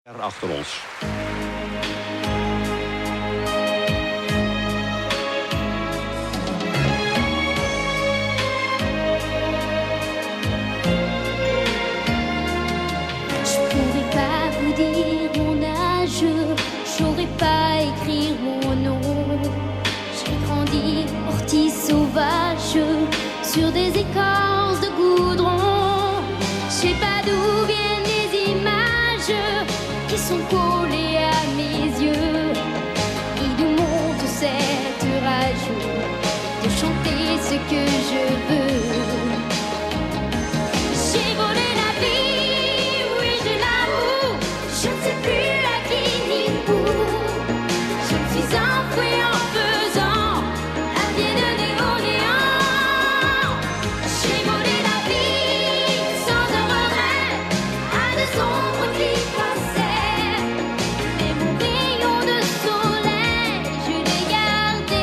Achter ons. J'aurais pas écrire mon nom. J'ai grandi ortie sauvage sur des écorces de goudron. Je sais pas d'où viennent les images qui sont collées à mes yeux. Et d'où monte cette rage de chanter ce que je veux. J'ai volé la vie, oui je l'avoue. Je ne sais plus enfoui en faisant la vie de néo néant. J'ai volé la vie sans un regret à des ombres qui passaient. Mais mon rayon de soleil, je l'ai gardé.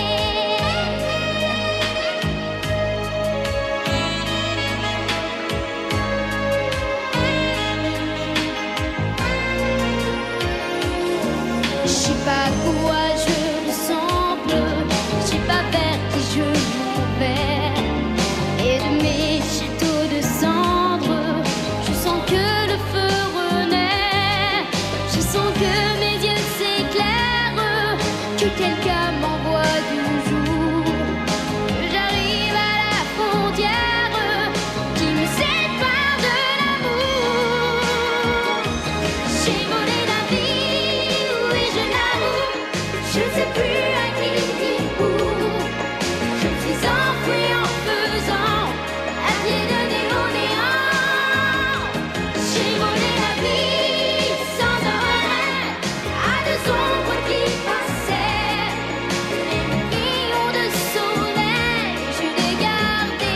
Je sais pas quoi je ressemble, je sais pas vers qui je m'en vais. Et de mes châteaux de cendres, je sens que le feu renaît. Je sens que mes yeux s'éclairent, que quelqu'un m'envoie du jour. Que j'arrive à la frontière qui me sépare de l'amour. J'ai volé la vie, oui je l'avoue. Je ne sais plus à qui dire où. Je me suis enfouie en faisant la vie de néo néant. J'ai volé la vie sans un regret à deux ombres qui passaient. Et mon rayon de soleil, je l'ai gardé.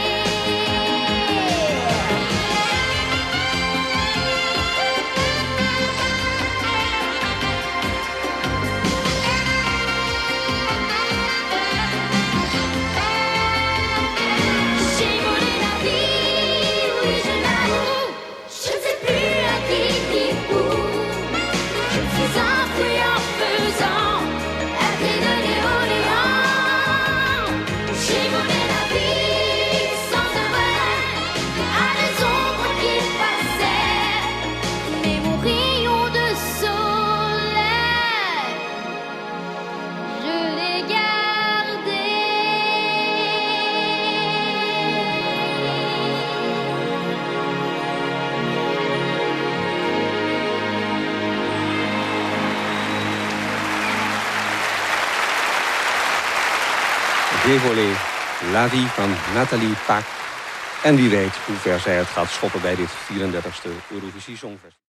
J'ai volé la vie, oui je l'avoue. Je ne sais plus à qui dire où. Je me suis enfouie en faisant la vie de néo néant. J'ai volé la vie sans un regret à des ombres qui passaient. Mais mon rayon de soleil, je l'ai gardé. J'ai volé La Vie van Nathalie Paak. En wie weet hoe ver zij het gaat schoppen bij dit 34e Eurovisie Songfestival.